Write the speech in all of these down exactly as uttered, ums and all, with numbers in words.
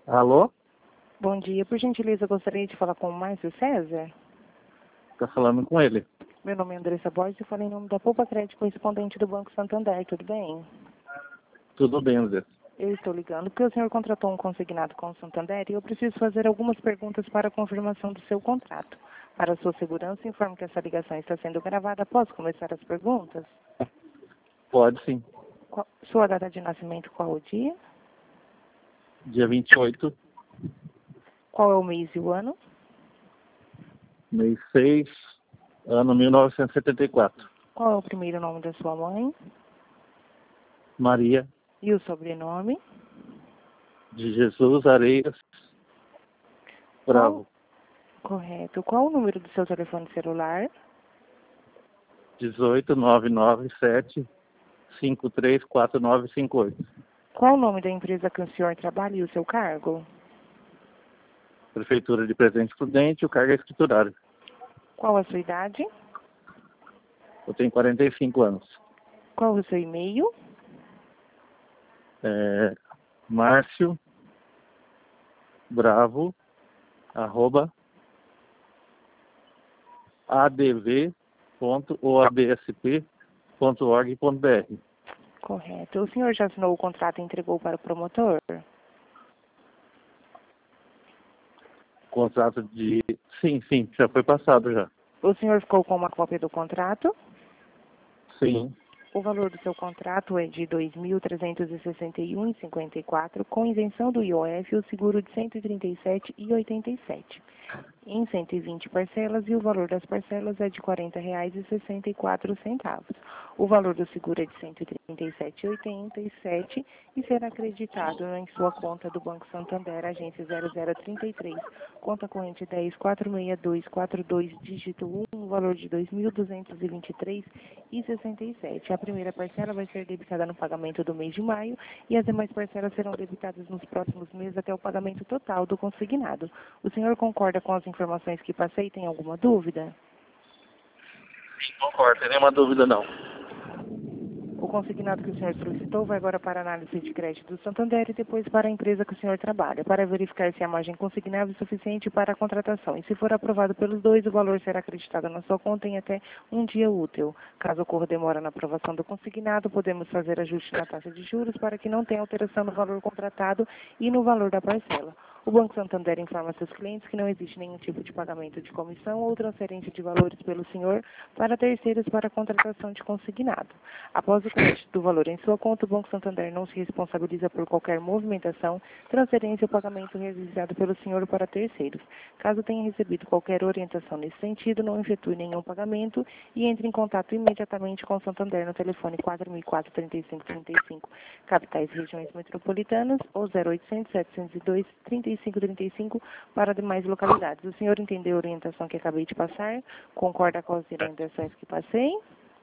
Alô? Bom dia, por gentileza, eu gostaria de falar com o Márcio César. Tá falando com ele. Meu nome é Andressa Borges e falo em nome da Poupa Crédito, correspondente do Banco Santander, tudo bem? Tudo bem, André. Eu estou ligando porque o senhor contratou um consignado com o Santander e eu preciso fazer algumas perguntas para a confirmação do seu contrato. Para a sua segurança, informo que essa ligação está sendo gravada. Posso começar as perguntas? Pode sim. Qual, sua data de nascimento, qual o dia? Dia vinte e oito, Qual é o mês e o ano? mês seis, ano mil novecentos e setenta e quatro. Qual é o primeiro nome da sua mãe? Maria E o sobrenome? de Jesus Areias Bravo. Qual, correto. Qual o número do seu telefone celular? dezoito, nove nove sete, cinco três quatro nove cinco oito. Qual o nome da empresa que o senhor trabalha e o seu cargo? Prefeitura de Presidente Prudente, o cargo é escriturário. Qual a sua idade? Eu tenho quarenta e cinco anos. Qual o seu e-mail? É, Márcio Bravo, arroba, adv ponto o a b s p ponto org ponto b r. Correto. O senhor já assinou o contrato e entregou para o promotor? Contrato de... Sim, sim, já foi passado já. O senhor ficou com uma cópia do contrato? Sim. O valor do seu contrato é de dois mil trezentos e sessenta e um reais e cinquenta e quatro centavos, com isenção do I O F e o seguro de cento e trinta e sete reais e oitenta e sete centavos. Em cento e vinte parcelas, e o valor das parcelas é de quarenta reais e sessenta e quatro centavos. O valor do seguro é de cento e trinta e sete reais e oitenta e sete centavos e será acreditado em sua conta do Banco Santander, agência zero zero trinta e três, conta corrente dez quatro seis dois quatro dois, dígito um, valor de dois mil duzentos e vinte e três reais e sessenta e sete centavos. A primeira parcela vai ser debitada no pagamento do mês de maio e as demais parcelas serão debitadas nos próximos meses até o pagamento total do consignado. O senhor concorda com as informações que passei? Tem alguma dúvida? Concordo, sem nenhuma dúvida não. O consignado que o senhor solicitou vai agora para a análise de crédito do Santander e depois para a empresa que o senhor trabalha, para verificar se a margem consignável é suficiente para a contratação. E se for aprovado pelos dois, o valor será acreditado na sua conta em até um dia útil. Caso ocorra demora na aprovação do consignado, podemos fazer ajuste na taxa de juros para que não tenha alteração no valor contratado e no valor da parcela. O Banco Santander informa seus clientes que não existe nenhum tipo de pagamento de comissão ou transferência de valores pelo senhor para terceiros para a contratação de consignado. Após o crédito do valor em sua conta, o Banco Santander não se responsabiliza por qualquer movimentação, transferência ou pagamento realizado pelo senhor para terceiros. Caso tenha recebido qualquer orientação nesse sentido, não efetue nenhum pagamento e entre em contato imediatamente com o Santander no telefone quatro mil e quatro, trinta e cinco trinta e cinco, capitais e regiões metropolitanas, ou zero oitocentos, setecentos e dois, trinta e cinco trinta e cinco para demais localidades. O senhor entendeu a orientação que acabei de passar? Concorda com as orientações que passei?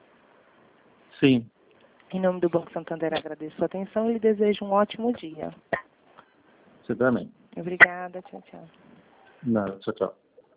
Sim. Em nome do Banco Santander, agradeço a sua atenção e lhe desejo um ótimo dia. Você também. Obrigada, tchau, tchau. Nada, tchau, tchau.